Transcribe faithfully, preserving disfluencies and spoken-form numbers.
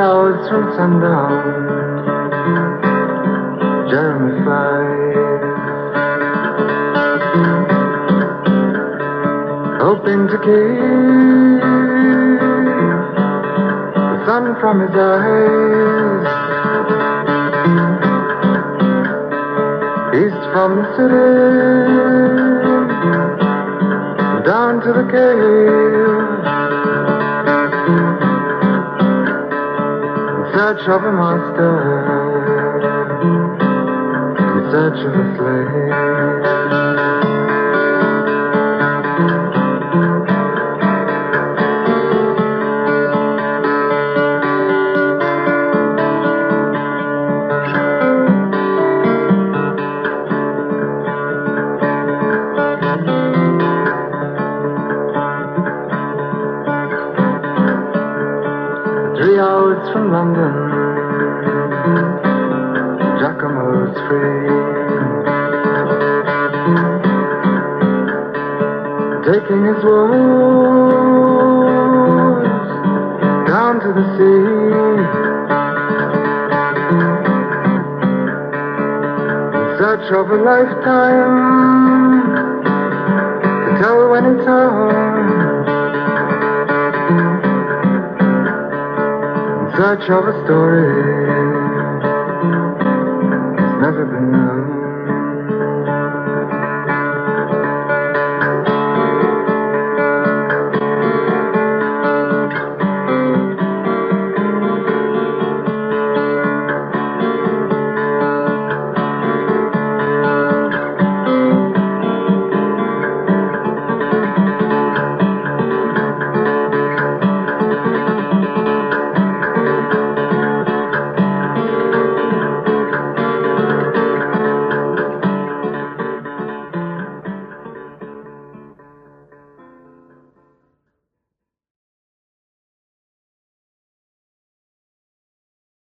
hours from sundown, Jeremy flies, hoping to keep the sun from his eyes. East from the city, down to the cave, in search of a master, in search of a slave. Three hours from London, Giacomo's free, taking his woes down to the sea, in search of a lifetime to tell when it's home. Search of a story